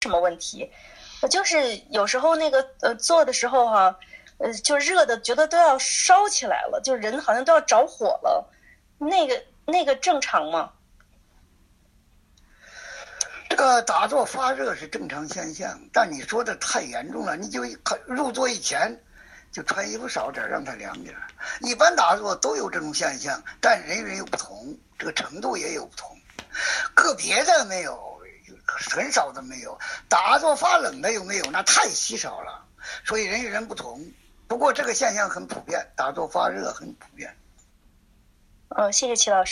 什么问题，就是有时候那个做的时候哈、就热的觉得都要烧起来了，就人好像都要着火了，那个正常吗？ 这个打坐发热是正常现象，但你说的太严重了，你就入座以前就穿衣服少点，让它凉点。一般打坐都有这种现象，但人与人有不同，这个程度也有不同，个别的没有，很少的没有。打坐发冷的有没有？那太稀少了，所以人与人不同。不过这个现象很普遍，打坐发热很普遍。 谢谢齐老师。